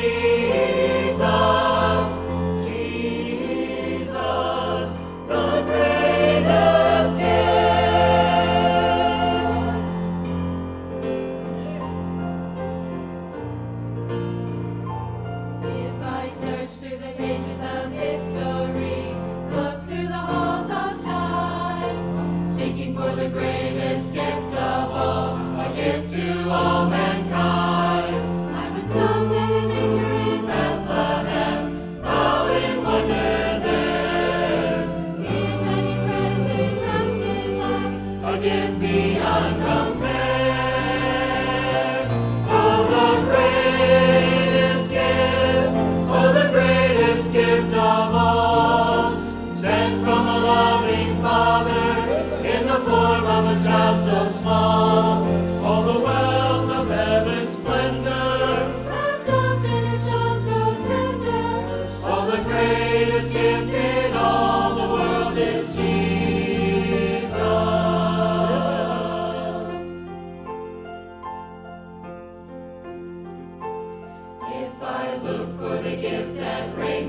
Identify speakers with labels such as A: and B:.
A: Jesus, the greatest gift. If I search through the pages of history, look through the halls of time, seeking for the greatest gift of all, a gift to all mankind, I was young and a manger in Bethlehem, bow in wonder there, see a tiny present wrapped in love, a gift beyond compare. Oh, the greatest gift, oh, the greatest gift of all, sent from a loving Father in the form of a child so small. All the wealth of heaven's splendor, wrapped up in a child so tender. All the greatest gift in all the world is Jesus. If I look for the gift that breaks